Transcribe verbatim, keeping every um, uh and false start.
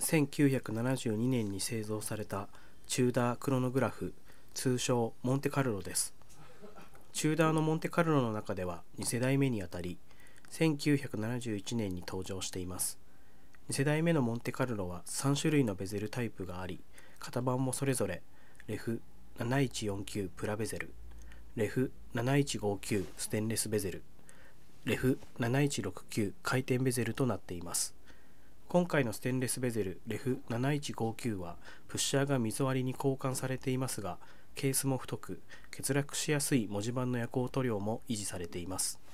せんきゅうひゃくななじゅうにねんに製造されたチューダークロノグラフ、通称モンテカルロです。チューダーのモンテカルロの中ではに世代目にあたり、せんきゅうひゃくななじゅういちねんに登場しています。に世代目のモンテカルロはさん種類のベゼルタイプがあり、型番もそれぞれレフなないいちよんきゅうプラベゼル、レフなないいちごきゅうステンレスベゼル、レフなないいちろくきゅう回転ベゼルとなっています。今回のステンレスベゼルレフなないいちごきゅうはプッシャーが溝割りに交換されていますが、ケースも太く欠落しやすい文字盤の夜光塗料も維持されています。